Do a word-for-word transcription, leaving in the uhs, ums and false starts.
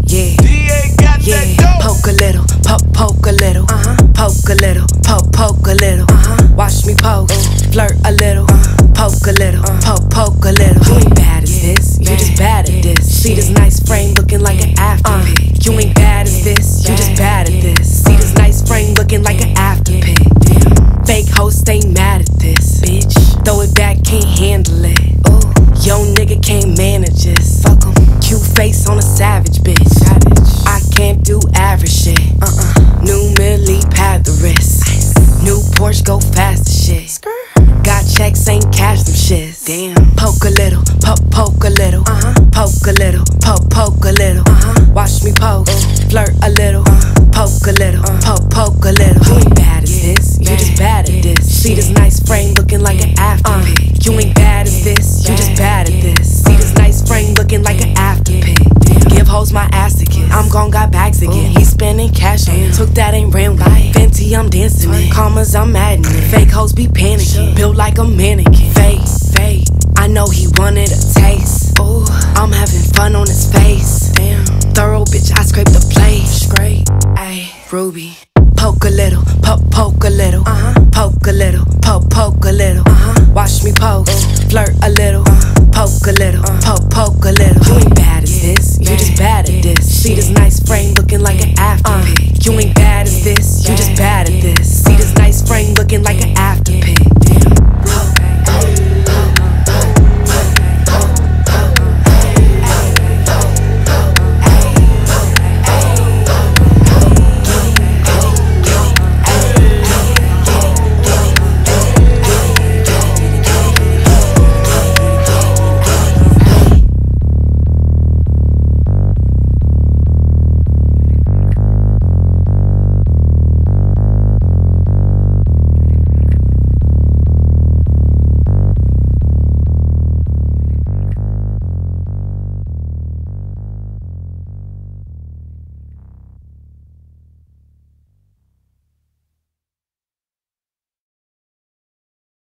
yeah, D A got yeah. that dope. Poke a little, poke, poke a little, uh-huh. Poke a little, poke, poke a little, uh-huh. Watch me poke, flirt a little, uh-huh. Poke a little, uh-huh. poke, poke a little. You ain't bad as this, you just bad at this. See this nice frame looking like an after uh, pic. You ain't bad as this, you just bad at this. See this nice frame looking like an after pic. Fake host ain't mad at this, bitch. Throw it back, can't handle it. Ooh. Yo nigga can't manage this. Fuck em. Cute face on a savage bitch. Savage. I can't do average shit. Uh-uh. New Millie pad the wrist. Ice. New Porsche go faster shit. Skrr. Got checks, ain't cash them shits. Damn. Poke a little, poke, poke a little. Uh-huh. Poke a little, poke, poke a little. Uh-huh. Watch me poke, uh-huh. Flirt a little. Uh-huh. Poke a little, uh-huh. poke, poke a little. You ain't bad as yeah. this, you just bad at this. See this nice frame looking like an after uh, pic. You ain't bad as this, you just bad at this. See this nice frame looking like an after pic. Give hoes my ass again. I'm gon' got bags again. He spending cash on it. Took that ain't real life. Fenty, I'm dancing it. Commas, I'm adding it. Fake hoes be panicking. Built like a mannequin. Fake, fake. I know he wanted a taste. Ooh, I'm having fun on his face. Damn, thorough bitch, I scrape the plate. Scrape, ayy, Ruby. Poke a little, poke, poke a little. Uh-huh. Poke a little, poke, poke a little. Uh-huh. Watch me poke, uh-huh. Flirt a little. Uh-huh. Poke a little, uh-huh. poke, poke a little. You ain't bad as this, you just bad at this. See this nice frame looking like an after pic. You ain't